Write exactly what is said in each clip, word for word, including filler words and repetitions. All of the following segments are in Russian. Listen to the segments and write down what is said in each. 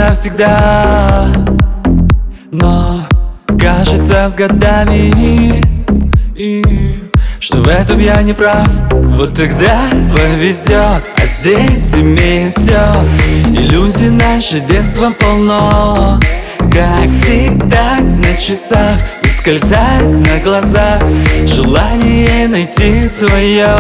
навсегда. Но кажется с годами, и что в этом я не прав. Вот тогда повезет, а здесь имеем все. Иллюзий наше детство полно, как тик-так на часах ускользает на глазах желание найти свое.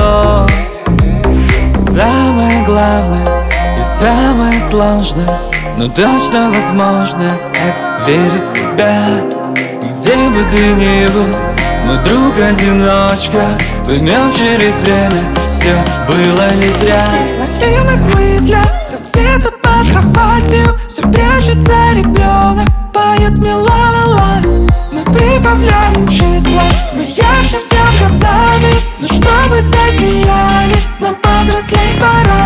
Самое главное и самое сложное, но точно возможно, это верить в себя. Где бы ты ни был, мой друг-одиночка, поймем через время, все было не зря. В наивных мыслях, там где-то под кроватью все прячется ребенок, поет мне ла-ла-ла. Мы прибавляем числа, мы ярче все с годами, но чтобы засияли, нам повзрослеть пора.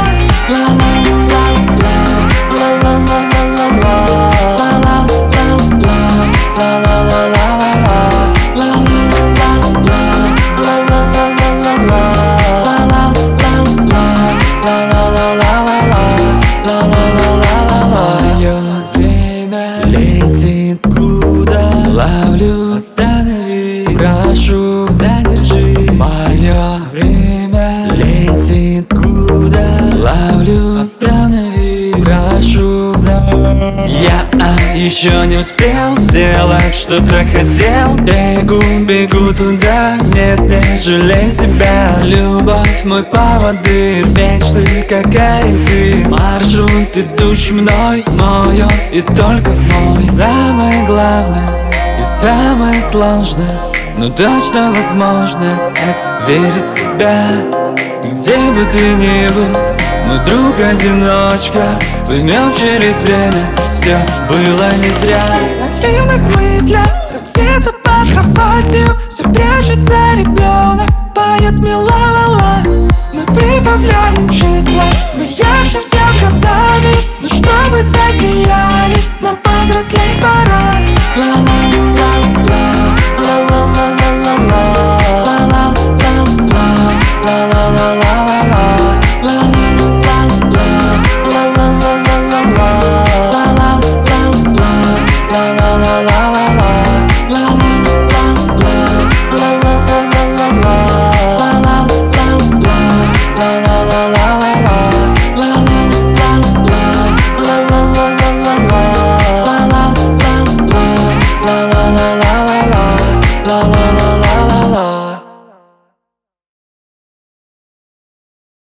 Летит куда, ловлю, останови, прошу, задержи. Мое время летит куда, ловлю, останови, прошу, я а, еще не успел сделать, что-то хотел. Бегу, бегу туда, нет, не жалей себя. Любовь, мой поводырь, мечты, как ориентир. Маршрут, идущий мной, мой он и только мой. Самое главное и самое сложное, но точно возможно, это верить в себя. Где бы ты ни был, мой друг-одиночка, поймем через время, все было не зря. В наивных мыслях, там где-то под кроватью все прячется ребенок, поет мне ла-ла-ла. Мы прибавляем числа, мы ярче все с годами, но чтобы засияли, нам повзрослеть